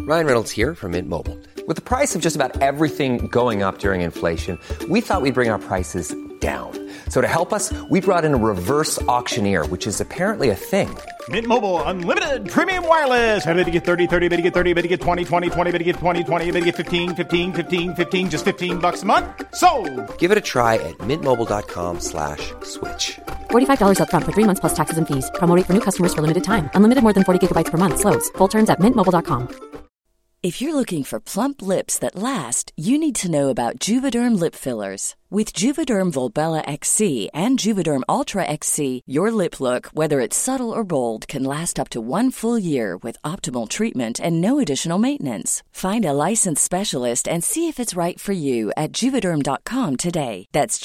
Ryan Reynolds here from Mint Mobile. With the price of just about everything going up during inflation, we thought we'd bring our prices down. So to help us, we brought in a reverse auctioneer, which is apparently a thing. Mint Mobile Unlimited Premium Wireless. How to get 30, 30, bit to get 30, bit to get 20, 20, 20, bit to get 20, 20, bit to get 15, 15, 15, 15, just $15 a month? Sold! Give it a try at mintmobile.com/switch. $45 up front for 3 months plus taxes and fees. Promo rate for new customers for limited time. Unlimited more than 40 gigabytes per month. Slows full terms at mintmobile.com. If you're looking for plump lips that last, you need to know about Juvederm lip fillers. With Juvederm Volbella XC and Juvederm Ultra XC, your lip look, whether it's subtle or bold, can last up to 1 full year with optimal treatment and no additional maintenance. Find a licensed specialist and see if it's right for you at Juvederm.com today. That's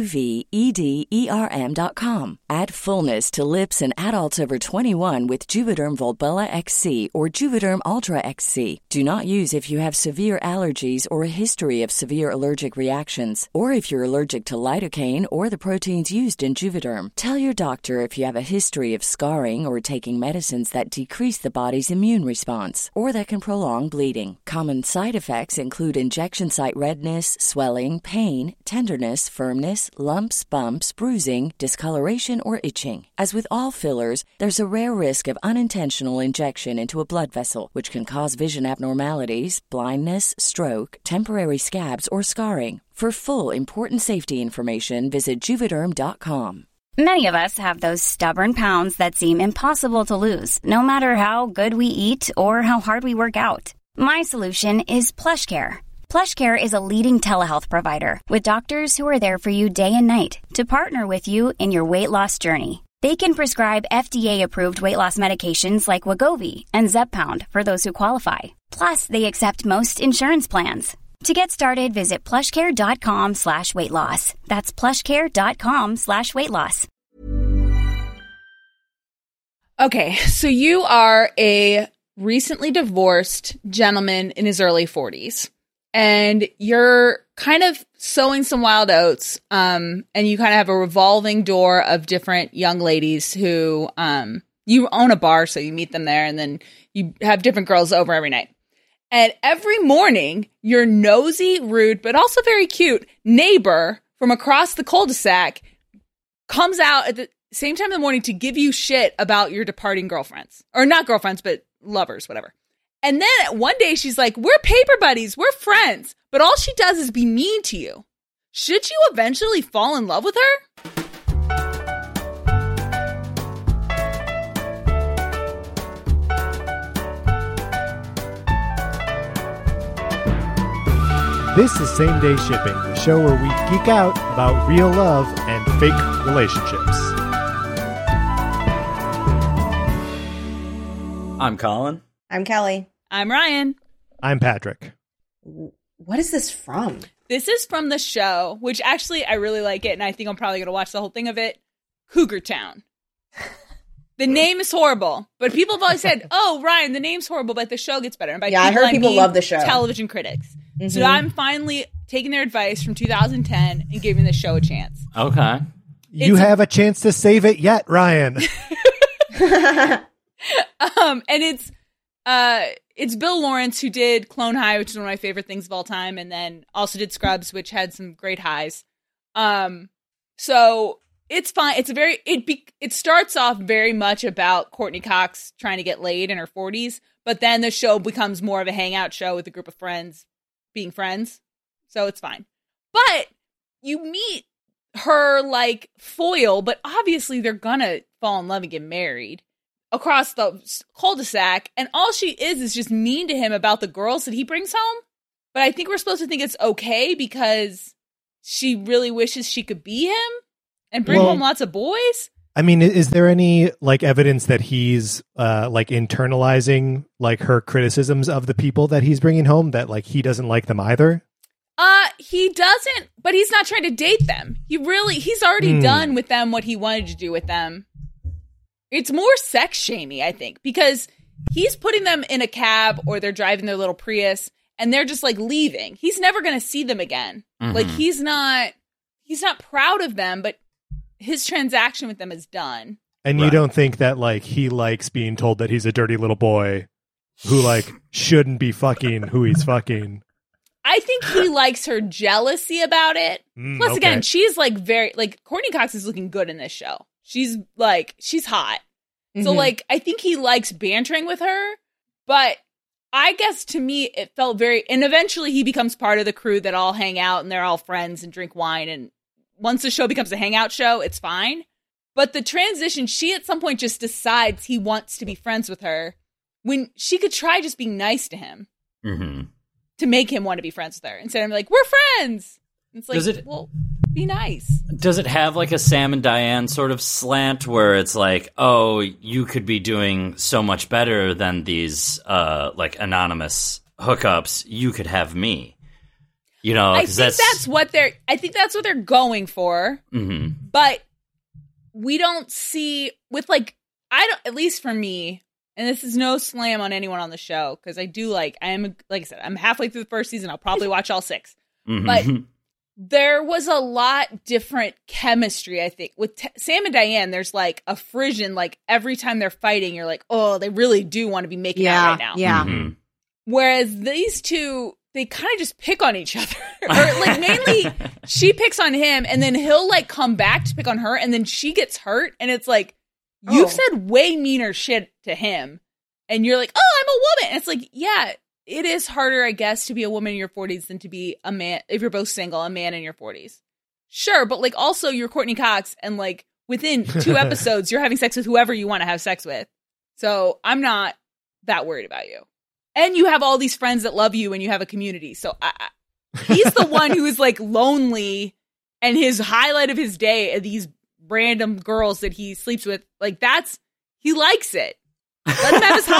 JUVEDERM.com. Add fullness to lips in adults over 21 with Juvederm Volbella XC or Juvederm Ultra XC. Do not use if you have severe allergies or a history of severe allergic reactions, or if you're allergic to lidocaine or the proteins used in Juvederm. Tell your doctor if you have a history of scarring or taking medicines that decrease the body's immune response or that can prolong bleeding. Common side effects include injection site redness, swelling, pain, tenderness, firmness, lumps, bumps, bruising, discoloration, or itching. As with all fillers, there's a rare risk of unintentional injection into a blood vessel, which can cause vision abnormalities, blindness, stroke, temporary scabs, or scarring. For full, important safety information, visit Juvederm.com. Many of us have those stubborn pounds that seem impossible to lose, no matter how good we eat or how hard we work out. My solution is PlushCare. PlushCare is a leading telehealth provider with doctors who are there for you day and night to partner with you in your weight loss journey. They can prescribe FDA-approved weight loss medications like Wegovy and Zepbound for those who qualify. Plus, they accept most insurance plans. To get started, visit plushcare.com/weightloss. That's plushcare.com/weightloss. Okay, so you are a recently divorced gentleman in his early 40s, and you're kind of sowing some wild oats, and you kind of have a revolving door of different young ladies who, you own a bar, so you meet them there, and then you have different girls over every night. And every morning, your nosy, rude, but also very cute neighbor from across the cul-de-sac comes out at the same time in the morning to give you shit about your departing girlfriends. Or not girlfriends, but lovers, whatever. And then one day she's like, we're paper buddies, we're friends. But all she does is be mean to you. Should you eventually fall in love with her? This is Same Day Shipping, the show where we geek out about real love and fake relationships. I'm Colin. I'm Kelly. I'm Ryan. I'm Patrick. What is this from? This is from the show, which actually I really like it, and I think I'm probably going to watch the whole thing of it, Cougar Town. The name is horrible, but people have always said, oh, Ryan, the name's horrible, but the show gets better. And by I heard people love the show. Television critics. Mm-hmm. So I'm finally taking their advice from 2010 and giving the show a chance. Okay. You have a chance to save it yet, Ryan. And it's Bill Lawrence, who did Clone High, which is one of my favorite things of all time, and then also did Scrubs, which had some great highs. So it's fine. It starts off very much about Courtney Cox trying to get laid in her 40s, but then the show becomes more of a hangout show with a group of friends being friends. So it's fine. But you meet her like foil, but obviously they're gonna fall in love and get married across the cul-de-sac, and all she is just mean to him about the girls that he brings home. But I think we're supposed to think it's okay because she really wishes she could be him and bring home lots of boys. I mean, is there any like evidence that he's like internalizing like her criticisms of the people that he's bringing home, that like he doesn't like them either? He doesn't, but he's not trying to date them. He's already done with them what he wanted to do with them. It's more sex shamey, I think, because he's putting them in a cab or they're driving their little Prius and they're just like leaving. He's never going to see them again. Mm-hmm. Like he's not proud of them, but his transaction with them is done. And you don't think that like he likes being told that he's a dirty little boy who like shouldn't be fucking who he's fucking. I think he likes her jealousy about it. Plus, again, she's like very like Courtney Cox is looking good in this show. She's hot. So like I think he likes bantering with her, but I guess to me it felt very, and eventually he becomes part of the crew that all hang out and they're all friends and drink wine, and once the show becomes a hangout show, it's fine. But the transition, she at some point just decides he wants to be friends with her when she could try just being nice to him to make him want to be friends with her. Instead of like, we're friends. It's like, well, be nice. Does it have like a Sam and Diane sort of slant where it's like, oh, you could be doing so much better than these like anonymous hookups. You could have me. You know, I think that's what they're going for. But we don't see with like, at least for me, and this is no slam on anyone on the show, because I said, I'm halfway through the first season. I'll probably watch all 6. But there was a lot different chemistry, I think. With Sam and Diane, there's like a frisson, like every time they're fighting, you're like, oh, they really do want to be making out right now. Yeah. Whereas these two, they kind of just pick on each other. Or like mainly she picks on him and then he'll like come back to pick on her and then she gets hurt. And it's like, you've said way meaner shit to him. And you're like, oh, I'm a woman. And it's like, yeah, it is harder, I guess, to be a woman in your 40s than to be a man, if you're both single, a man in your 40s. Sure, but like also you're Courtney Cox and like within 2 episodes, you're having sex with whoever you want to have sex with. So I'm not that worried about you. And you have all these friends that love you and you have a community. So he's the one who is like lonely and his highlight of his day are these random girls that he sleeps with. Like he likes it. Let him have his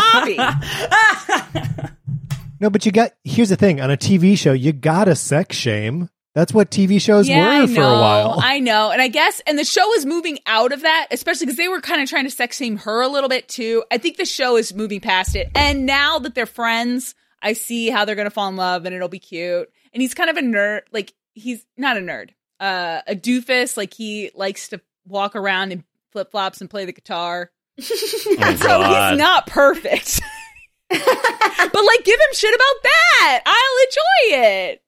hobby. No, but here's the thing. On a TV show, you gotta sex shame. That's what TV shows were for a while. I know. And I guess, and the show is moving out of that, especially because they were kind of trying to sex shame her a little bit too. I think the show is moving past it. And now that they're friends, I see how they're going to fall in love and it'll be cute. And he's kind of a nerd. Like, he's not a nerd, a doofus. Like, he likes to walk around in flip-flops and play the guitar. So he's not perfect. But like, give him shit about that. I'll enjoy it.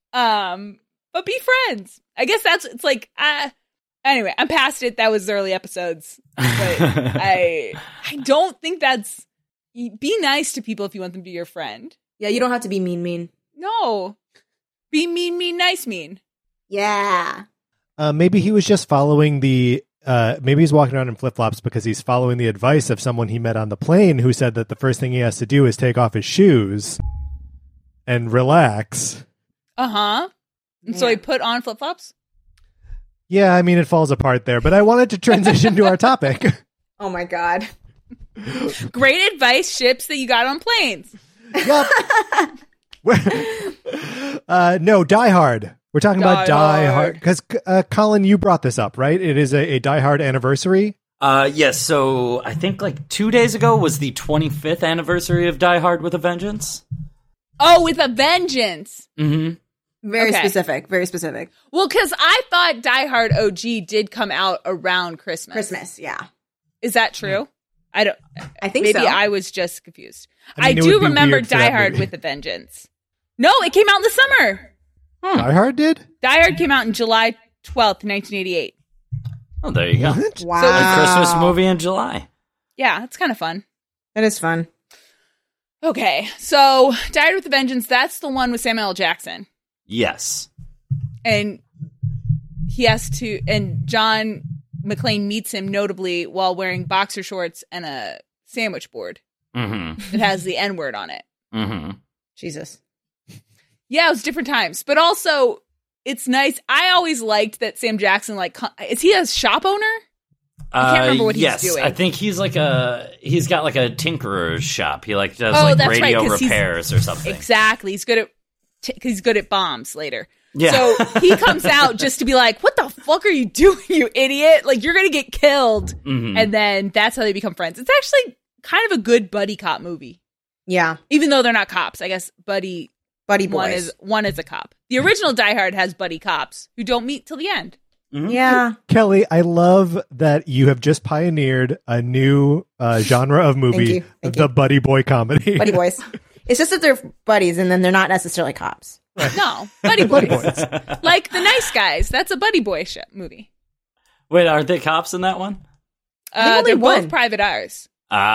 But be friends. I guess it's like, anyway, I'm past it. That was the early episodes. But I don't think be nice to people if you want them to be your friend. Yeah, you don't have to be mean. No. Be mean, nice mean. Yeah. Maybe he was just following maybe he's walking around in flip-flops because he's following the advice of someone he met on the plane who said that the first thing he has to do is take off his shoes and relax. Uh-huh. And so he put on flip-flops? Yeah, I mean, it falls apart there, but I wanted to transition to our topic. Oh my God. Great advice, ships that you got on planes. Yep. No, Die Hard. We're talking about Die Hard. Because, Colin, you brought this up, right? It is a Die Hard anniversary. Yes, so I think like 2 days ago was the 25th anniversary of Die Hard with a Vengeance. Oh, with a vengeance. Mm-hmm. Very specific. Very specific. Well, because I thought Die Hard OG did come out around Christmas. Christmas, yeah. Is that true? I think maybe so. Maybe I was just confused. I do remember Die Hard with a Vengeance. No, it came out in the summer. Die Hard did? Die Hard came out in July 12th, 1988. Oh, there you go. What? Wow. So a Christmas movie in July. Yeah, it's kind of fun. That is fun. Okay, so Die Hard with a Vengeance, that's the one with Samuel L. Jackson. Yes. And and John McClane meets him notably while wearing boxer shorts and a sandwich board. Mm-hmm. It has the N-word on it. Mm-hmm. Jesus. Yeah, it was different times. But also, it's nice. I always liked that Sam Jackson, is he a shop owner? I can't remember what he's doing. I think he's he's got like a tinkerer's shop. He does radio repairs or something. Exactly. He's good at bombs later. Yeah. So he comes out just to be like, what the fuck are you doing, you idiot? Like, you're going to get killed. Mm-hmm. And then that's how they become friends. It's actually kind of a good buddy cop movie. Yeah. Even though they're not cops. I guess buddy boys. One is a cop. The original Die Hard has buddy cops who don't meet till the end. Yeah. Kelly, I love that you have just pioneered a new genre of movie, the buddy boy comedy. Buddy boys. It's just that they're buddies and then they're not necessarily cops. No, buddy boys. Like The Nice Guys. That's a buddy boy movie. Wait, aren't they cops in that one? only They're one. both private eyes.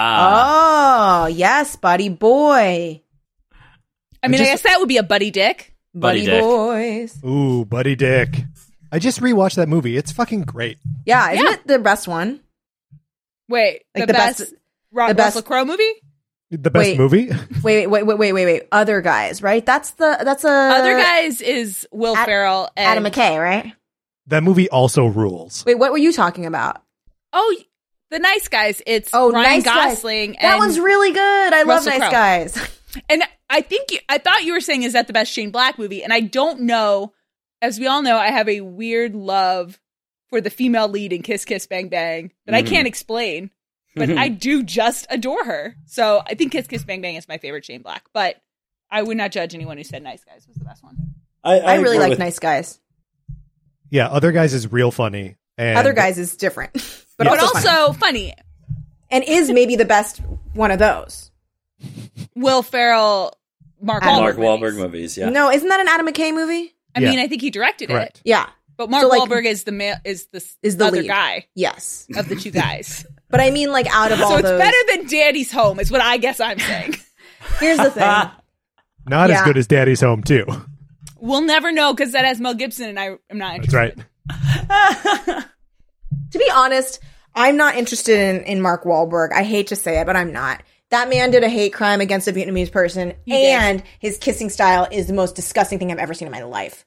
Ah. Oh, yes, buddy boy. I mean, I guess that would be a buddy dick. Buddy dick. boys. Ooh, Buddy Dick. I just rewatched that movie. It's fucking great. Yeah, isn't it the best one? Wait, Like the best, the Russell best- Crowe movie? The best Wait. movie? Wait. Other Guys, right? That's Other Guys is Will Ferrell and Adam McKay, right? That movie also rules. Wait, what were you talking about? Oh, The Nice Guys. It's Oh, Ryan Nice Guys. Gosling. That and one's really good. I love Russell Nice Crowe. Guys. And I thought you were saying, is that the best Shane Black movie? And I don't know. As we all know, I have a weird love for the female lead in Kiss Kiss Bang Bang that I can't explain, but I do just adore her. So I think Kiss Kiss Bang Bang is my favorite Shane Black, but I would not judge anyone who said Nice Guys was the best one. I really agree like with- Nice Guys. Yeah, Other Guys is real funny. And Other Guys is different, but But also funny. also funny. And is maybe the best one of those. Will Ferrell, Mark Mark Wahlberg Wahlberg movies, yeah. No, isn't that an Adam McKay movie? I Yeah. mean, I think he directed Correct. it, Yeah. but Mark So, like, Wahlberg is the male, is the other lead. guy Yes. of the two guys. But I mean, like, out of all So it's those. better than Daddy's Home, is what I guess I'm saying. Here's the thing. not as Yeah. good as Daddy's Home, too. We'll never know because that has Mel Gibson, and I am not That's interested. right. To be honest, I'm not interested in Mark Wahlberg. I hate to say it, but I'm not. That man did a hate crime against a Vietnamese person, He did. and his kissing style is the most disgusting thing I've ever seen in my life.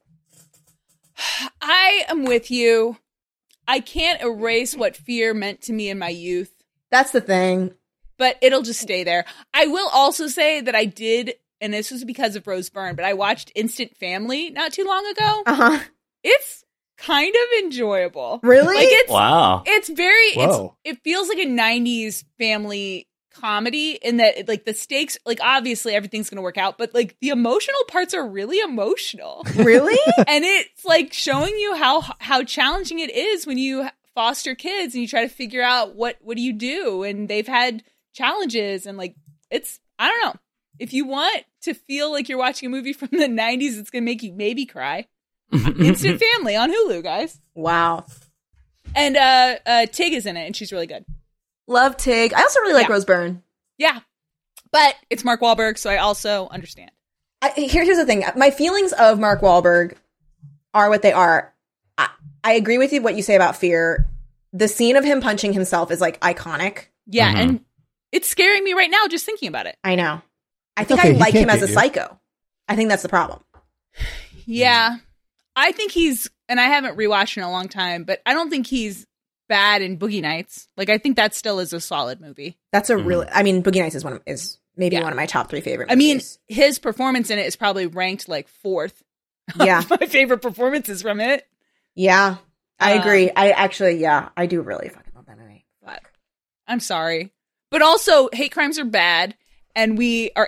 I am with you. I can't erase what fear meant to me in my youth, That's the thing. but it'll just stay there. I will also say that I did, and this was because of Rose Byrne, but I watched Instant Family not too long ago. Uh-huh. It's kind of enjoyable. Really? Like Wow. it's very, Whoa. it feels like a 90s family comedy in that like the stakes, like obviously everything's going to work out, but like the emotional parts are really emotional. Really? And it's like showing you how challenging it is when you foster kids and you try to figure out what do you do, and they've had challenges, and like it's, I don't know, if you want to feel like you're watching a movie from the 90s, it's gonna make you maybe cry. Instant Family on Hulu, guys. Wow. And Tig is in it, and she's really good. Love Tig. I also really like Yeah. Rose Byrne. Yeah, but it's Mark Wahlberg, so I also understand. Here's the thing. My feelings of Mark Wahlberg are what they are. I agree with you what you say about fear. The scene of him punching himself is like iconic. Yeah, and it's scaring me right now just thinking about it. I know. I It's think okay, I he like can't him as get a you. psycho. I think that's the problem. Yeah, I think he's, and I haven't rewatched in a long time, but I don't think he's bad in Boogie Nights. Like, I think that still is a solid movie. That's a really. I mean, Boogie Nights is maybe Yeah. one of my top 3 favorite. I mean, movies. his performance in it is probably ranked like 4th. Yeah. My favorite performances from it. Yeah, I agree. I actually, yeah, I do really fucking love that movie. Fuck. I'm sorry, but also hate crimes are bad, and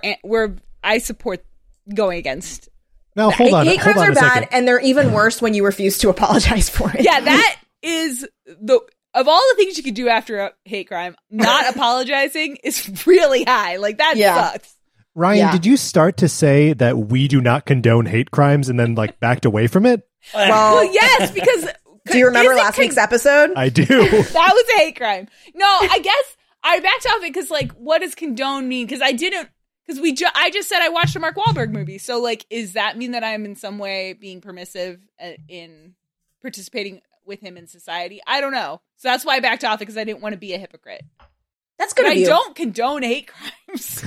I support going against. Now, hold on. Hate Hold crimes on are a bad, second. and they're even worse when you refuse to apologize for it. Yeah, that is of all the things you could do after a hate crime, not apologizing is really high. Like that Yeah. sucks. Ryan, Yeah. did you start to say that we do not condone hate crimes and then like backed away from it? Well, yes, because Do you remember isn't last week's episode? I do. that was a hate crime. No, I guess I backed off it because, like, what does condone mean? Because I just said I watched a Mark Wahlberg movie. So, like, does that mean that I'm in some way being permissive in participating with him in society? I don't know. So that's why I backed off it, because I didn't want to be a hypocrite. That's good But of I you. don't condone hate crimes.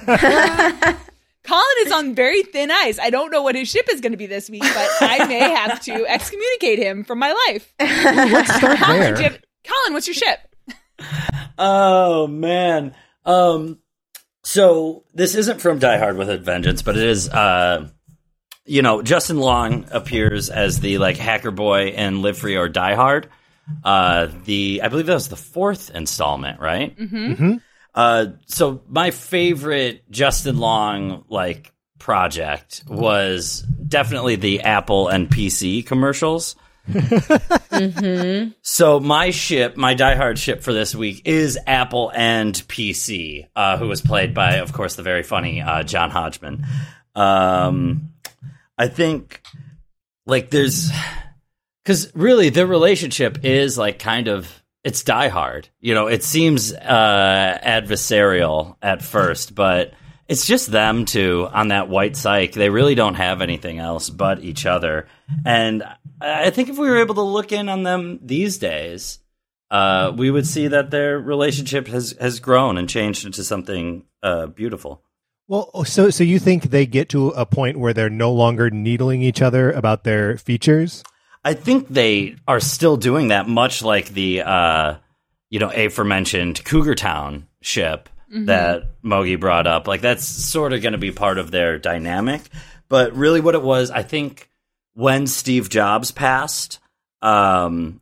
Colin is on very thin ice. I don't know what his ship is going to be this week, but I may have to excommunicate him from my life. Let's start Colin, there. Colin, what's your ship? Oh man. So this isn't from Die Hard with a Vengeance, but it is Justin Long appears as the like hacker boy in Live Free or Die Hard. I believe that was the 4th installment, right? Mm-hmm. So my favorite Justin Long project was definitely the Apple and PC commercials. So my diehard ship for this week is Apple and PC, who was played by, of course, the very funny John Hodgman. I think, like, because really their relationship is like kind of, it's diehard. You know, it seems adversarial at first, but it's just them two on that white cyc. They really don't have anything else but each other. And I think if we were able to look in on them these days, we would see that their relationship has grown and changed into something beautiful. Well, so you think they get to a point where they're no longer needling each other about their features? I think they are still doing that, much like the aforementioned Cougar Town ship that Mogi brought up. Like, that's sort of going to be part of their dynamic. But really what it was, I think when Steve Jobs passed, and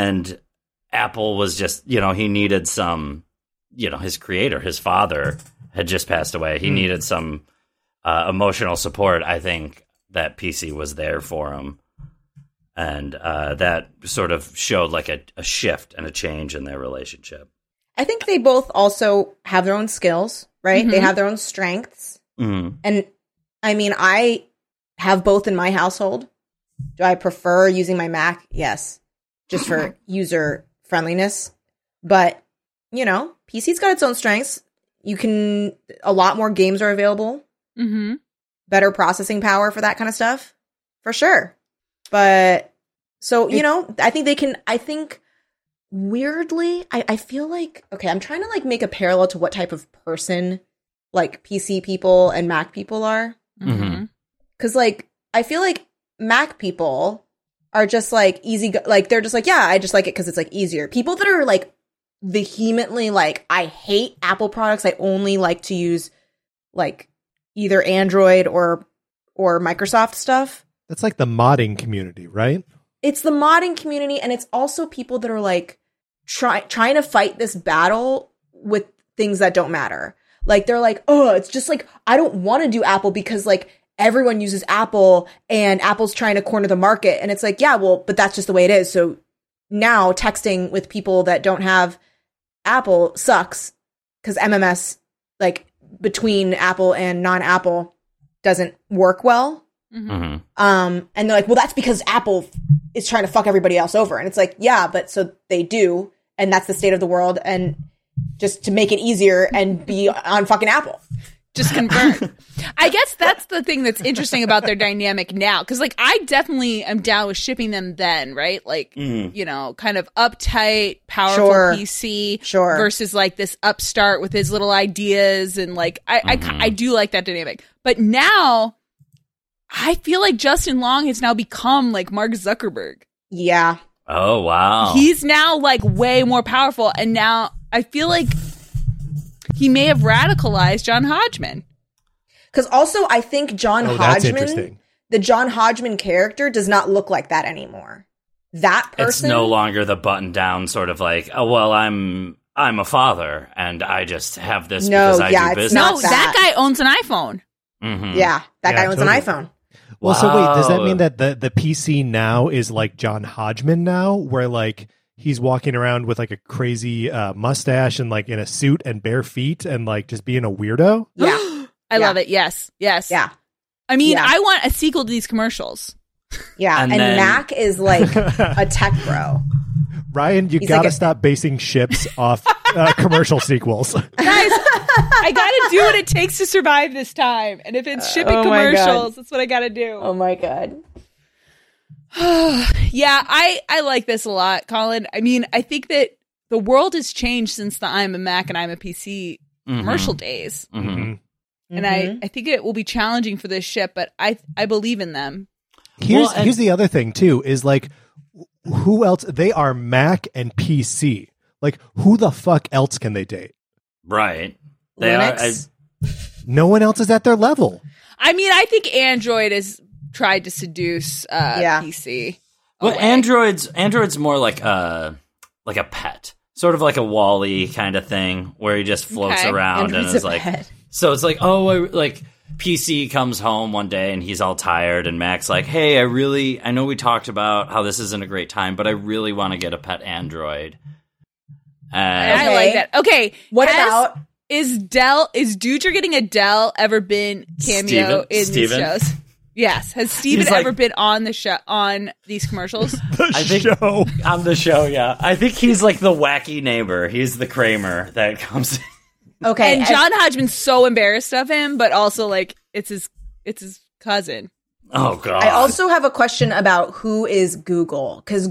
Apple was just, he needed some, his creator, his father had just passed away. He needed some emotional support. I think that PC was there for him. And that sort of showed like a shift and a change in their relationship. I think they both also have their own skills, right? They have their own strengths. And I mean, I have both in my household. Do I prefer using my Mac? Yes. Just for user friendliness. But, PC's got its own strengths. A lot more games are available. Better processing power for that kind of stuff. For sure. But, so, I think weirdly, I feel like, okay, I'm trying to like make a parallel to what type of person like PC people and Mac people are. Because like, I feel like Mac people are just like easy, like they're just like, yeah, I just like it because it's like easier. People that are like vehemently like, I hate Apple products. I only like to use like either Android or Microsoft stuff. That's like the modding community, right? It's the modding community, and it's also people that are like trying to fight this battle with things that don't matter. Like they're like, oh, it's just like, I don't want to do Apple because like everyone uses Apple and Apple's trying to corner the market. And it's like, yeah, well, but that's just the way it is. So now texting with people that don't have Apple sucks because MMS, like between Apple and non-Apple, doesn't work well. And they're like, well, that's because Apple is trying to fuck everybody else over. And it's like, yeah, but so they do. And that's the state of the world. And just to make it easier and be on fucking Apple. Just convert. I guess that's the thing that's interesting about their dynamic now. Because, like, I definitely am down with shipping them then, right? Like, kind of uptight, powerful PC versus, like, this upstart with his little ideas. And, like, I do like that dynamic. But now, I feel like Justin Long has now become, like, Mark Zuckerberg. Yeah. Oh, wow. He's now, like, way more powerful. And now I feel like he may have radicalized John Hodgman. Because also, I think John Hodgman, the John Hodgman character, does not look like that anymore. That person, it's no longer the button down sort of like, oh well, I'm a father and I just have this because I do business. No, that guy owns an iPhone. Yeah, that guy owns an iPhone. Well, so wait, does that mean that the PC now is like John Hodgman now, where like he's walking around with like a crazy mustache and like in a suit and bare feet and like just being a weirdo? Yeah. I love it. Yes. Yeah. I mean, I want a sequel to these commercials. Yeah. And then Mac is like a tech bro. Ryan, you gotta stop basing ships off commercial sequels. Guys, I gotta do what it takes to survive this time. And if it's shipping commercials, that's what I gotta do. Oh my God. Yeah, I like this a lot, Colin. I mean, I think that the world has changed since the I'm a Mac and I'm a PC commercial days. And I think it will be challenging for this ship, but I believe in them. Here's the other thing, too, is like, who else? They are Mac and PC. Like, who the fuck else can they date? Right. They are. No one else is at their level. I mean, I think Android has tried to seduce PC. Well, Android's more like a pet, sort of like a Wall-E kind of thing, where he just floats around Android's and is like. Pet. So it's like, PC comes home one day and he's all tired, and Mac's like, hey, I know we talked about how this isn't a great time, but I really want to get a pet android. I like that. Okay, what about is Doodger getting a Dell ever been cameo in these shows? Yes. Has Steven ever been on the show on these commercials? On the show, yeah. I think he's like the wacky neighbor. He's the Kramer that comes in. Okay. And John Hodgman's so embarrassed of him, but also like it's his cousin. Oh god. I also have a question about who is Google, because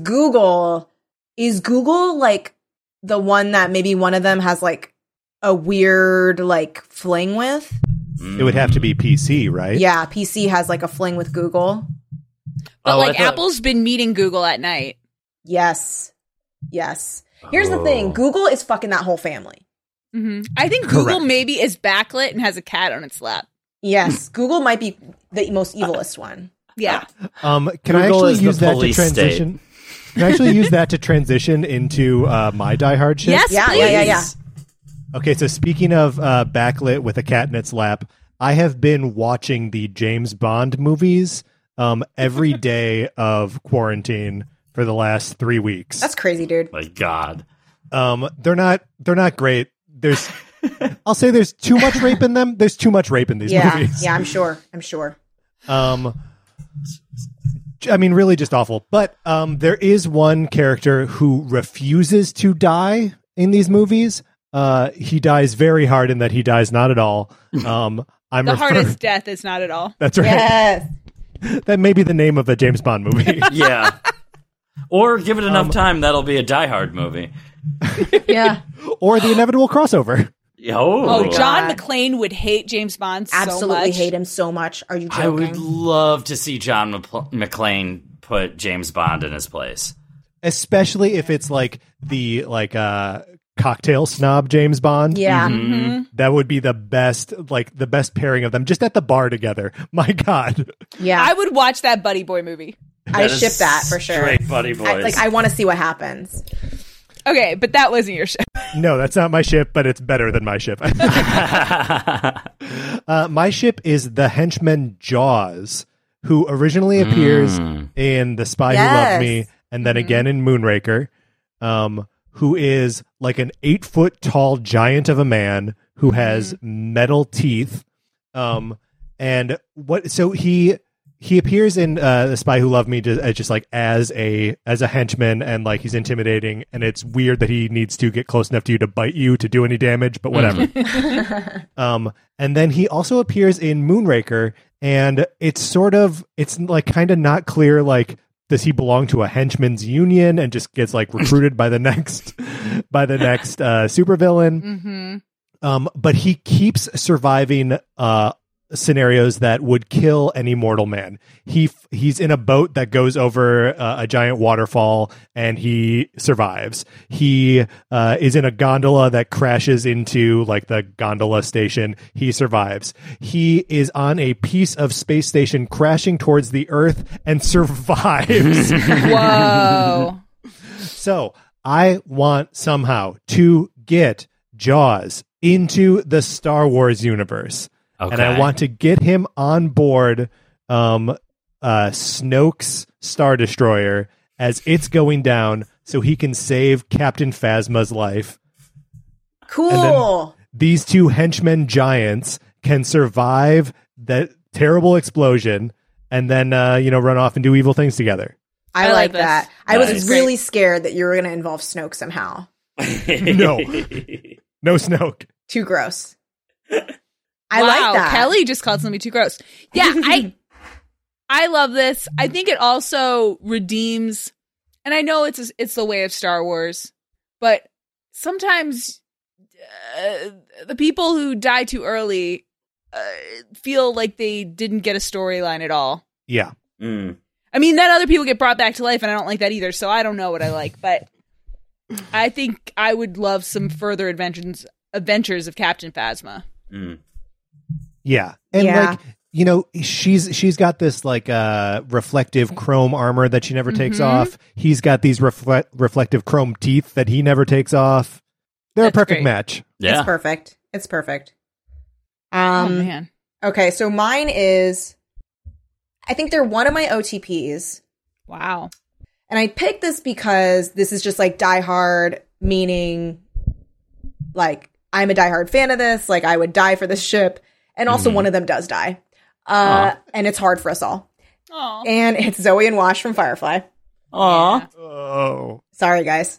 is Google like the one that maybe one of them has like a weird like fling with? It would have to be PC, right? Yeah, PC has like a fling with Google. But Apple's been meeting Google at night. Yes. Here's the thing. Google is fucking that whole family. Mm-hmm. I think Google maybe is backlit and has a cat on its lap. Yes. Google might be the most evilest one. Yeah. Can I actually use that to transition? Can I actually use that to transition into my Die Hard ship? Yes, yeah. Okay, so speaking of backlit with a cat in its lap, I have been watching the James Bond movies every day of quarantine for the last 3 weeks. That's crazy, dude. My God. They're not great. I'll say there's too much rape in them. There's too much rape in these movies. Yeah, I'm sure. I mean, really just awful. But there is one character who refuses to die in these movies. He dies very hard in that he dies not at all. Hardest death is not at all. That's right. Yes. That may be the name of a James Bond movie. Yeah. Or give it enough time, that'll be a Die Hard movie. Yeah. Or the inevitable crossover. John McClane would hate James Bond so much. Absolutely hate him so much. Are you joking? I would love to see John McClane put James Bond in his place. Especially if it's like the cocktail snob James Bond. Yeah. Mm-hmm. That would be the best pairing of them just at the bar together. My God. Yeah. I would watch that Buddy Boy movie. I ship that for sure. Straight Buddy Boys. I want to see what happens. Okay, but that wasn't your ship. No, that's not my ship, but it's better than my ship. My ship is the henchman Jaws, who originally appears in The Spy Who Loved Me and then again in Moonraker, who is like an 8-foot tall giant of a man who has metal teeth. He appears in The Spy Who Loved Me just like as a henchman, and like he's intimidating, and it's weird that he needs to get close enough to you to bite you to do any damage, but whatever. And then he also appears in Moonraker, and it's like kind of not clear, like, does he belong to a henchman's union and just gets like recruited by the next supervillain? But he keeps surviving scenarios that would kill any mortal man. He's in a boat that goes over a giant waterfall, and he survives. He is in a gondola that crashes into like the gondola station. He survives. He is on a piece of space station crashing towards the Earth and survives. Whoa. So I want somehow to get Jaws into the Star Wars universe. Okay. And I want to get him on board Snoke's Star Destroyer as it's going down, so he can save Captain Phasma's life. Cool. These two henchmen giants can survive that terrible explosion and then run off and do evil things together. I like that. I was Nice. really scared that you were going to involve Snoke somehow. No Snoke. Too gross. I wow, like that. Kelly just called something too gross. Yeah, I love this. I think it also redeems, and I know it's the way of Star Wars, but sometimes the people who die too early feel like they didn't get a storyline at all. Yeah. I mean, then other people get brought back to life, and I don't like that either, so I don't know what I like, but I think I would love some further adventures of Captain Phasma. Yeah. And like, she's got this like reflective chrome armor that she never takes off. He's got these reflective chrome teeth that he never takes off. They're a perfect match. Yeah. It's perfect. Oh man. Okay, so mine is, I think they're one of my OTPs. Wow. And I picked this because this is just like Die Hard, meaning like I'm a Die Hard fan of this. Like I would die for this ship. And also one of them does die. And it's hard for us all. Aww. And it's Zoe and Wash from Firefly. Aw. Yeah. Oh. Sorry, guys.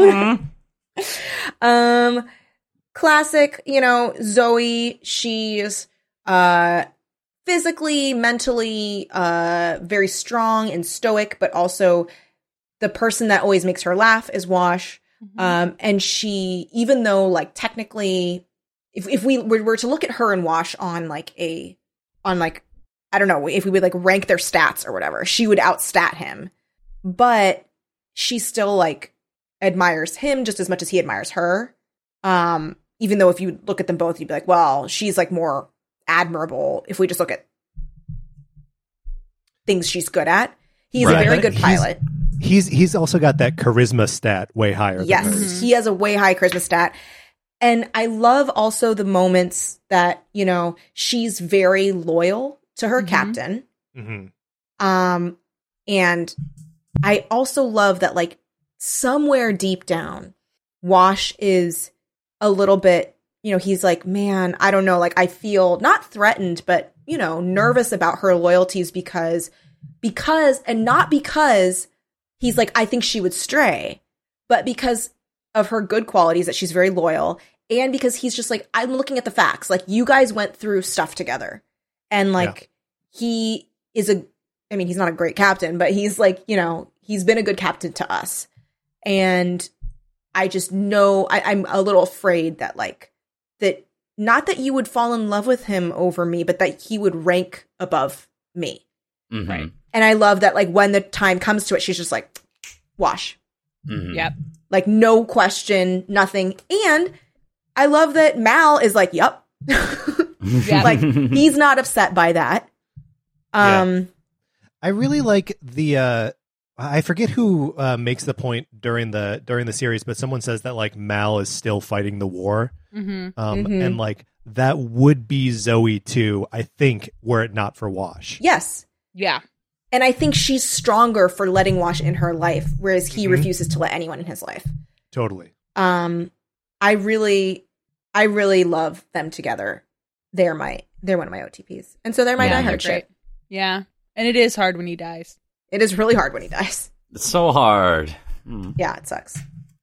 Classic, you know, Zoe, she's physically, mentally very strong and stoic, but also the person that always makes her laugh is Wash. And she, even though like technically, if we were to look at her and Wash on like I don't know, if we would like rank their stats or whatever, she would outstat him. But she still like admires him just as much as he admires her. Even though if you look at them both, you'd be like, well, she's like more admirable if we just look at things she's good at. He's a very good pilot. He's also got that charisma stat way higher. Yes, than hers. he has a way high charisma stat. And I love also the moments that, you know, she's very loyal to her captain. And I also love that, like, somewhere deep down, Wash is a little bit, you know, he's like, man, I don't know, like, I feel not threatened, but, you know, nervous about her loyalties because, and not because he's like, I think she would stray, but because of her good qualities, that she's very loyal, and because he's just like, I'm looking at the facts. Like, you guys went through stuff together. And, like, he is I mean, he's not a great captain, but he's like, you know, he's been a good captain to us. And I just know, I'm a little afraid that, like, that, not that you would fall in love with him over me, but that he would rank above me. Right. And I love that, like, when the time comes to it, she's just like, Wash. Yep. Like, no question, nothing. And I love that Mal is like, yup. Like, he's not upset by that. I really like the I forget who makes the point during the series, but someone says that like Mal is still fighting the war. And like that would be Zoe too, I think, were it not for Wash. Yes. Yeah. And I think she's stronger for letting Wash in her life, whereas he refuses to let anyone in his life. Totally. I really love them together. They're one of my OTPs. And so they're my diehard ship. Yeah. And it is hard when he dies. It is really hard when he dies. It's so hard. Yeah, it sucks.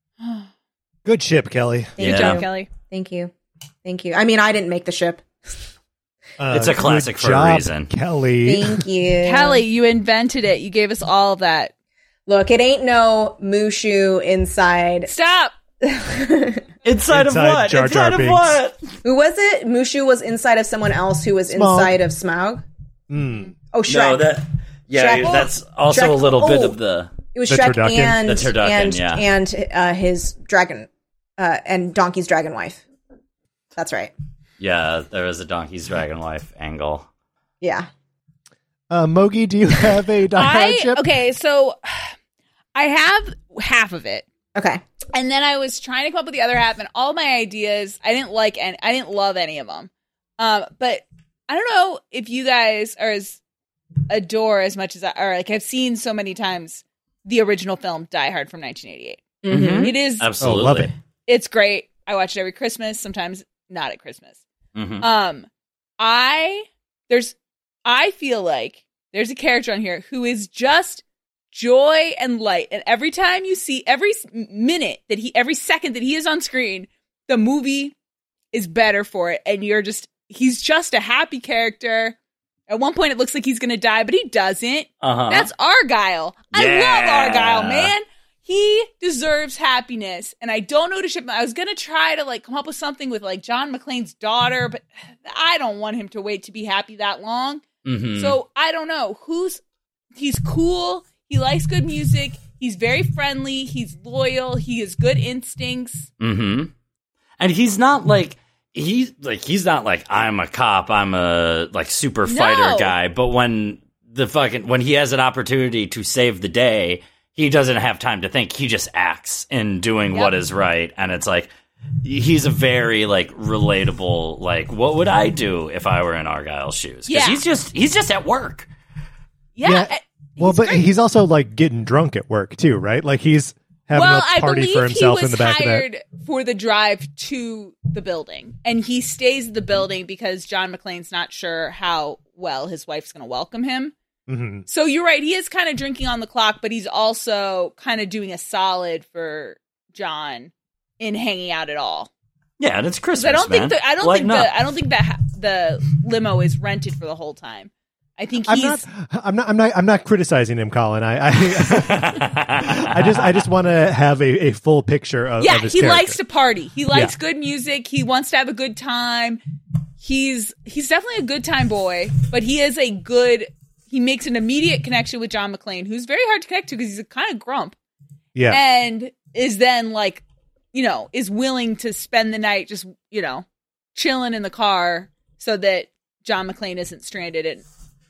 Good ship, Kelly. Thank Good you. job, Kelly. Thank you. I mean, I didn't make the ship. It's a classic good for job, a reason. Kelly. Thank you. Kelly, you invented it. You gave us all of that. Look, it ain't no Mushu inside. Stop. Inside of what? Jar Jar Inside of Binks. what? Who was it? Mushu was inside of someone else who was Smaug. inside of Smaug? Oh, Shrek. No, Shrek. that's also Shrek. a little bit Oh. of the... It was The Shrek turducken? and The turducken, and his dragon and Donkey's dragon wife. That's right. Yeah, there was a Donkey's Dragon Wife angle. Yeah. Mogi, do you have a diehard ship? Okay, so I have half of it. Okay. And then I was trying to come up with the other half, and all my ideas, I didn't love any of them. But I don't know if you guys adore as much as I've seen so many times the original film Die Hard from 1988. Mm-hmm. It is Absolutely. love it. It's great. I watch it every Christmas, sometimes not at Christmas. Mm-hmm. I feel like there's a character on here who is just joy and light, and every time you see, every second that he is on screen, the movie is better for it, and he's just a happy character. At one point it looks like he's gonna die, but he doesn't. That's Argyle. I love Argyle, man. He deserves happiness, and I don't know to ship him. I was gonna try to like come up with something with like John McClane's daughter, but I don't want him to wait to be happy that long. So I don't know he's cool. He likes good music. He's very friendly. He's loyal. He has good instincts. And he's not like he's not like I'm a cop. I'm a like super fighter guy. But when he has an opportunity to save the day, he doesn't have time to think. He just acts in doing what is right. And it's like, he's a very like relatable, like, what would I do if I were in Argyle's shoes? Because he's just at work. Yeah. Well, but he's also like getting drunk at work too, right? Like he's having a party for himself in the back of that. He was hired for the drive to the building, and he stays at the building because John McClane's not sure how well his wife's going to welcome him. Mm-hmm. So you're right. He is kind of drinking on the clock, but he's also kind of doing a solid for John in hanging out at all. Yeah, and it's Christmas. I don't think the limo is rented for the whole time. I think I'm not criticizing him, Colin. I just want to have a full picture of his character. He likes to party. He likes good music. He wants to have a good time. He's definitely a good time boy, but he makes an immediate connection with John McClane, who's very hard to connect to because he's a kind of grump. Yeah. And is then like, is willing to spend the night just, chilling in the car so that John McClane isn't stranded at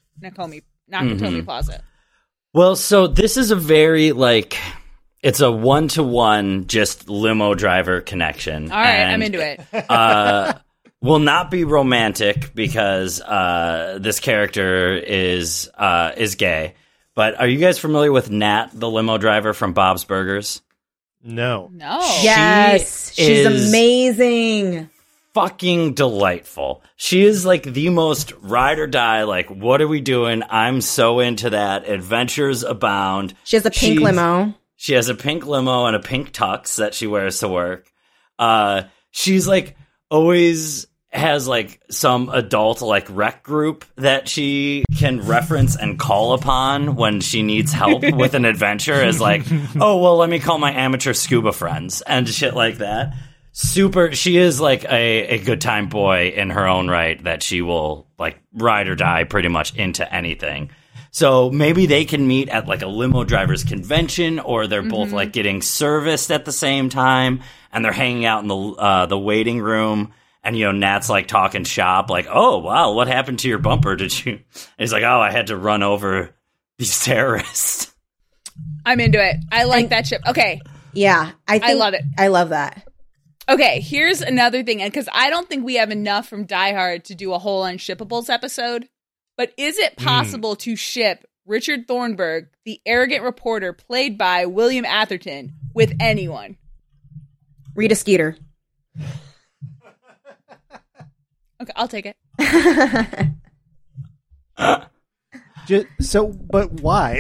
Nakatomi Plaza. Well, so this is a very, it's a one-to-one just limo driver connection. All right, I'm into it. Will not be romantic because this character is gay. But are you guys familiar with Nat, the limo driver from Bob's Burgers? No. Yes, she's amazing. Fucking delightful. She is like the most ride or die, like, what are we doing? I'm so into that. Adventures abound. She has a pink limo. She has a pink limo and a pink tux that she wears to work. She's like always has like some adult like rec group that she can reference and call upon when she needs help with an adventure, is like, oh, well, let me call my amateur scuba friends and shit like that. She is like a good time boy in her own right, that she will like ride or die pretty much into anything. So maybe they can meet at like a limo drivers convention, or they're both like getting serviced at the same time, and they're hanging out in the waiting room. And, Nat's like talking shop, like, oh, wow, what happened to your bumper? Did you? And he's like, oh, I had to run over these terrorists. I'm into it. I like that ship. Okay. Yeah. I love it. I love that. Okay, here's another thing, and because I don't think we have enough from Die Hard to do a whole Unshippables episode, but is it possible to ship Richard Thornburg, the arrogant reporter played by William Atherton, with anyone? Rita Skeeter. Okay, I'll take it. But why?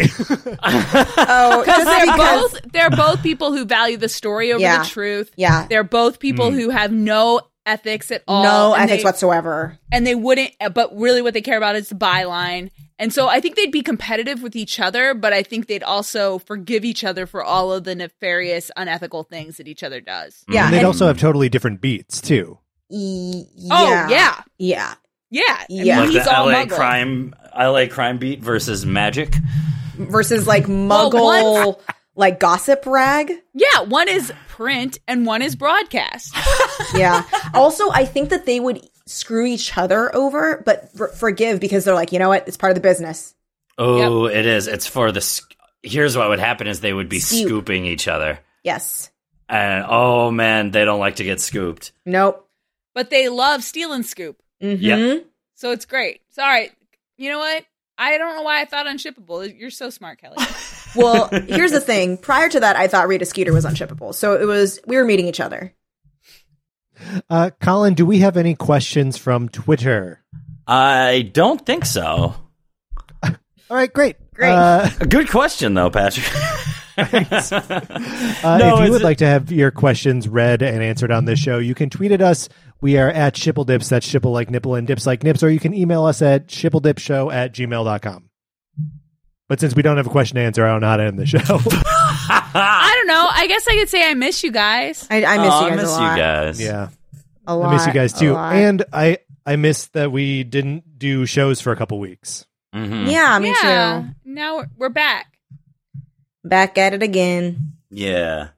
Because they're both people who value the story over the truth. Yeah. They're both people who have no ethics at all. No ethics whatsoever. And they wouldn't, but really what they care about is the byline. And so I think they'd be competitive with each other, but I think they'd also forgive each other for all of the nefarious, unethical things that each other does. Yeah. And they'd also have totally different beats, too. Yeah. Oh, yeah. Yeah. Yeah. Yeah. Like he's the all LA muggle. crime beat versus Magic. Versus like muggle, like gossip rag. Yeah, one is print and one is broadcast. Yeah. Also, I think that they would screw each other over, but forgive, because they're like, you know what? It's part of the business. Oh, It is. It's for the... Here's what would happen is they would be scooping each other. Yes. And, oh, man, they don't like to get scooped. Nope. But they love steal and scoop. Mm-hmm. Yep. So it's great. So, all right. You know what? I don't know why I thought Unshippable. You're so smart, Kelly. Well, here's the thing. Prior to that, I thought Rita Skeeter was Unshippable. So we were meeting each other. Colin, do we have any questions from Twitter? I don't think so. All right, great. Great. Good question, though, Patrick. If you would like to have your questions read and answered on this show, you can tweet at us. We are at ShippleDips. That's shipple like nipple and dips like nips. Or you can email us at shippledipshow@gmail.com. But since we don't have a question to answer, I don't know how to end the show. I don't know. I guess I could say I miss you guys. I miss you guys a lot. Yeah. A lot. I miss you guys too. And I miss that we didn't do shows for a couple weeks. Mm-hmm. Yeah, me too. Now we're back. Back at it again. Yeah.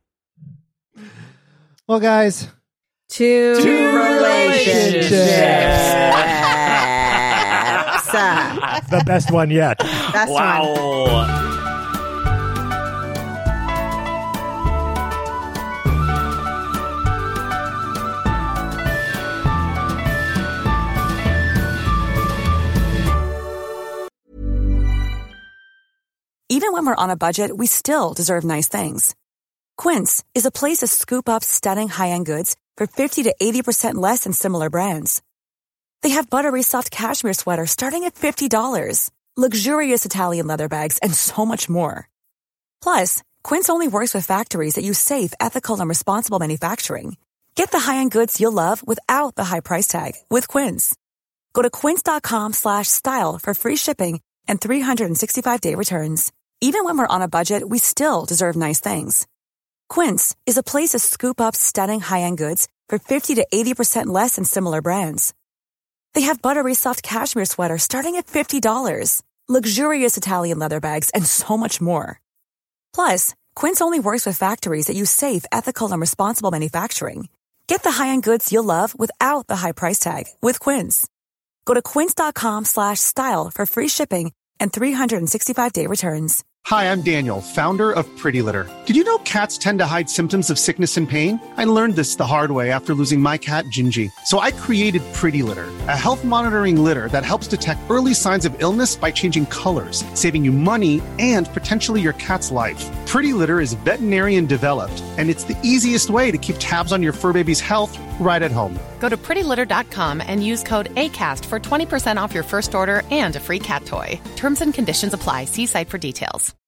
Well, guys. Two relationships. The best one yet. Best Wow. one. Even when we're on a budget, we still deserve nice things. Quince is a place to scoop up stunning high-end goods for 50 to 80% less than similar brands. They have buttery soft cashmere sweaters starting at $50, luxurious Italian leather bags, and so much more. Plus, Quince only works with factories that use safe, ethical, and responsible manufacturing. Get the high-end goods you'll love without the high price tag with Quince. Go to quince.com/style for free shipping and 365-day returns. Even when we're on a budget, we still deserve nice things. Quince is a place to scoop up stunning high-end goods for 50 to 80% less than similar brands. They have buttery soft cashmere sweaters starting at $50, luxurious Italian leather bags, and so much more. Plus, Quince only works with factories that use safe, ethical, and responsible manufacturing. Get the high-end goods you'll love without the high price tag with Quince. Go to quince.com/style for free shipping and 365-day returns. Hi, I'm Daniel, founder of Pretty Litter. Did you know cats tend to hide symptoms of sickness and pain? I learned this the hard way after losing my cat, Gingy. So I created Pretty Litter, a health monitoring litter that helps detect early signs of illness by changing colors, saving you money and potentially your cat's life. Pretty Litter is veterinarian developed, and it's the easiest way to keep tabs on your fur baby's health right at home. Go to prettylitter.com and use code ACAST for 20% off your first order and a free cat toy. Terms and conditions apply. See site for details.